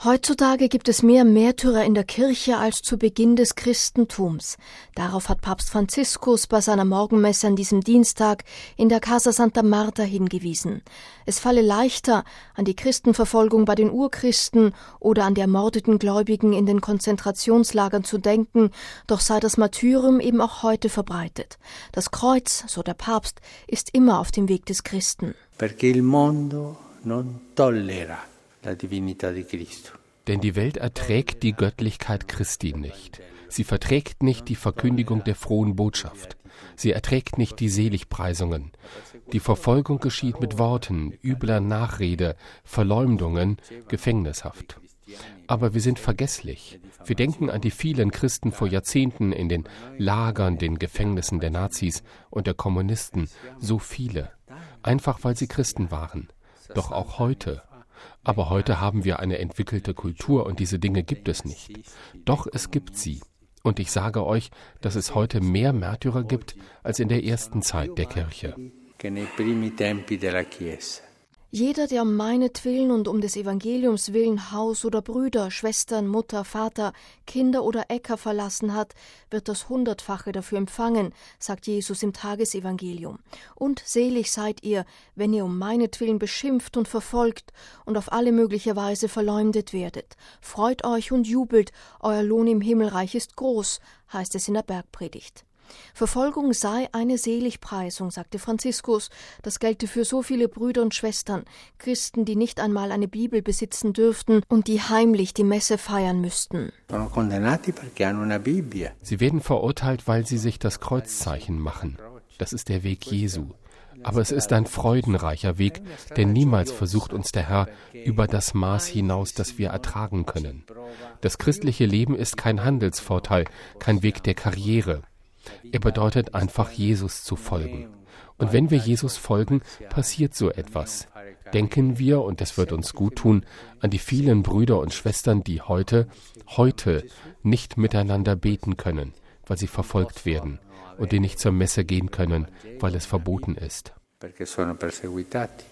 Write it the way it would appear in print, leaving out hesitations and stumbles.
Heutzutage gibt es mehr Märtyrer in der Kirche als zu Beginn des Christentums. Darauf hat Papst Franziskus bei seiner Morgenmesse an diesem Dienstag in der Casa Santa Marta hingewiesen. Es falle leichter, an die Christenverfolgung bei den Urchristen oder an die ermordeten Gläubigen in den Konzentrationslagern zu denken, doch sei das Martyrium eben auch heute verbreitet. Das Kreuz, so der Papst, ist immer auf dem Weg des Christen. Perché il mondo non tollera la divinità di Cristo. Denn die Welt erträgt die Göttlichkeit Christi nicht. Sie verträgt nicht die Verkündigung der frohen Botschaft. Sie erträgt nicht die Seligpreisungen. Die Verfolgung geschieht mit Worten, übler Nachrede, Verleumdungen, Gefängnishaft. Aber wir sind vergesslich. Wir denken an die vielen Christen vor Jahrzehnten in den Lagern, den Gefängnissen der Nazis und der Kommunisten. So viele. Einfach weil sie Christen waren. Doch auch heute. Aber heute haben wir eine entwickelte Kultur und diese Dinge gibt es nicht. Doch es gibt sie. Und ich sage euch, dass es heute mehr Märtyrer gibt als in der ersten Zeit der Kirche. Jeder, der um meinetwillen und um des Evangeliums willen Haus oder Brüder, Schwestern, Mutter, Vater, Kinder oder Äcker verlassen hat, wird das 100-fache dafür empfangen, sagt Jesus im Tagesevangelium. Und selig seid ihr, wenn ihr um meinetwillen beschimpft und verfolgt und auf alle mögliche Weise verleumdet werdet. Freut euch und jubelt, euer Lohn im Himmelreich ist groß, heißt es in der Bergpredigt. Verfolgung sei eine Seligpreisung, sagte Franziskus. Das gelte für so viele Brüder und Schwestern, Christen, die nicht einmal eine Bibel besitzen dürften und die heimlich die Messe feiern müssten. Sie werden verurteilt, weil sie sich das Kreuzzeichen machen. Das ist der Weg Jesu. Aber es ist ein freudenreicher Weg, denn niemals versucht uns der Herr über das Maß hinaus, das wir ertragen können. Das christliche Leben ist kein Handelsvorteil, kein Weg der Karriere. Er bedeutet einfach, Jesus zu folgen. Und wenn wir Jesus folgen, passiert so etwas. Denken wir, und das wird uns gut tun, an die vielen Brüder und Schwestern, die heute nicht miteinander beten können, weil sie verfolgt werden, und die nicht zur Messe gehen können, weil es verboten ist.